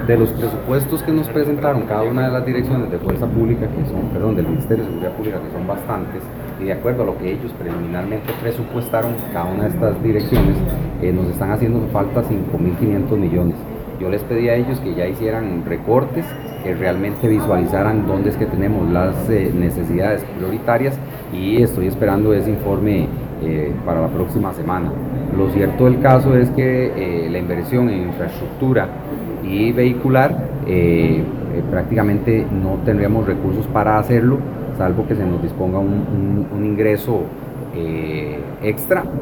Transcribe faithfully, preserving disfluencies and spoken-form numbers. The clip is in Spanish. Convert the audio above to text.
De los presupuestos que nos presentaron cada una de las direcciones de Fuerza Pública, que son, perdón, del Ministerio de Seguridad Pública, que son bastantes, y de acuerdo a lo que ellos preliminarmente presupuestaron, cada una de estas direcciones, eh, nos están haciendo falta cinco mil quinientos millones. Yo les pedí a ellos que ya hicieran recortes, que realmente visualizaran dónde es que tenemos las eh, necesidades prioritarias, y estoy esperando ese informe eh, para la próxima semana. Lo cierto del caso es que eh, la inversión en infraestructura y vehicular eh, eh, prácticamente no tendríamos recursos para hacerlo, salvo que se nos disponga un, un, un ingreso eh, extra.